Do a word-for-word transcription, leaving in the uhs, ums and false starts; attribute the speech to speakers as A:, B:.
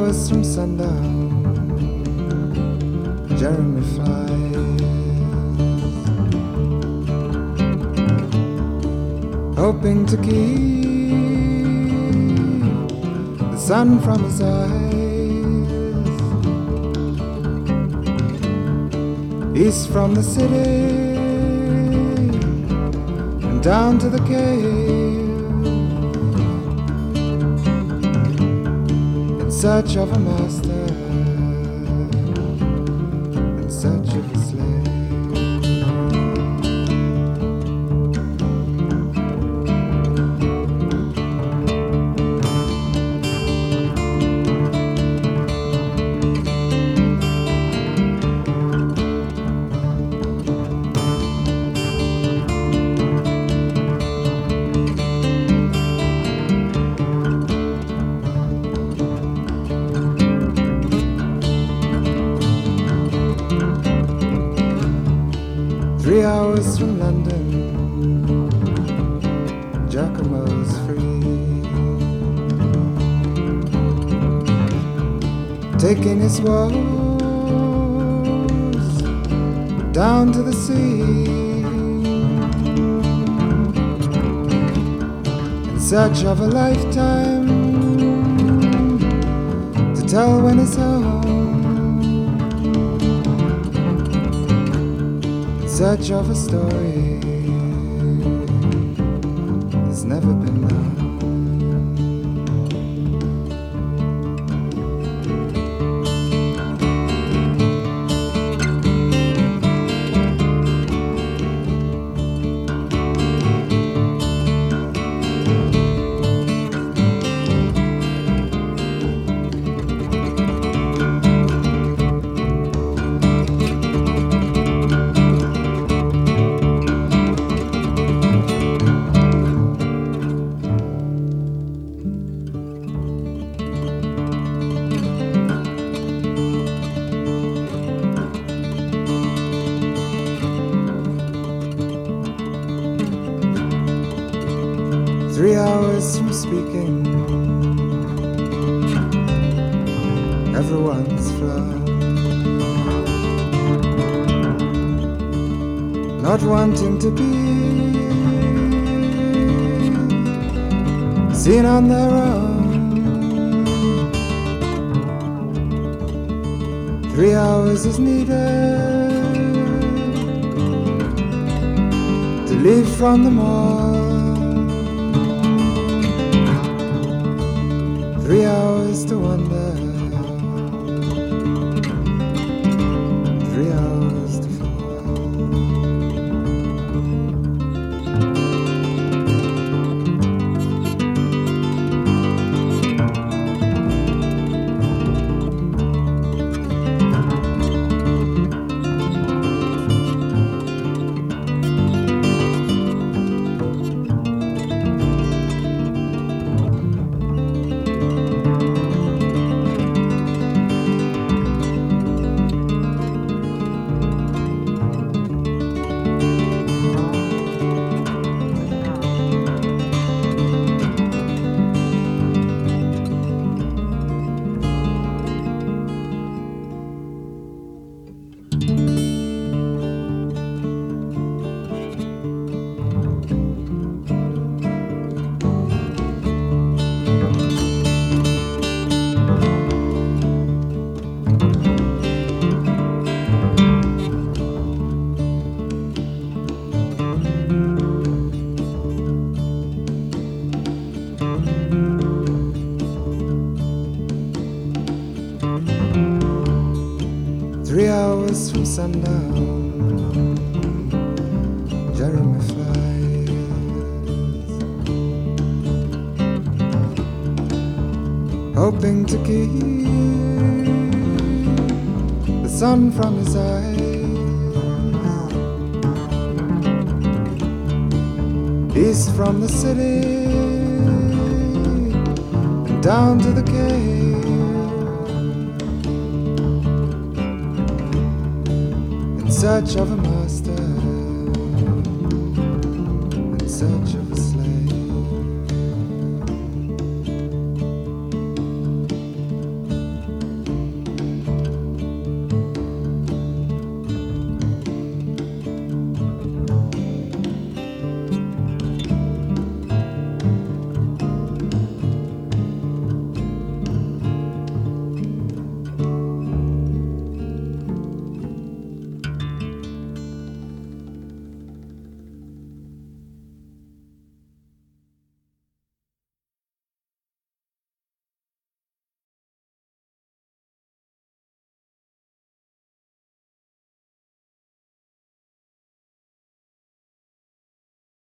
A: hours from sundown, Jeremy flies, hoping to keep the sun from his eyes. East from the city and down to the cave, in search of a master, in search of a slave. Three hours from London, Giacomo's free, taking his woes down to the sea, in search of a lifetime to tell when he's home. Search of a story that's never been known. Three hours from speaking, everyone's flown, not wanting to be seen on their own. Three hours is needed to leave from the mall. Three hours to wonder, three hours to fall. Three hours from sundown, Jeremy flies, hoping to keep the sun from his eyes. East from the city and down to the cave, in search of a master, in search of a slave.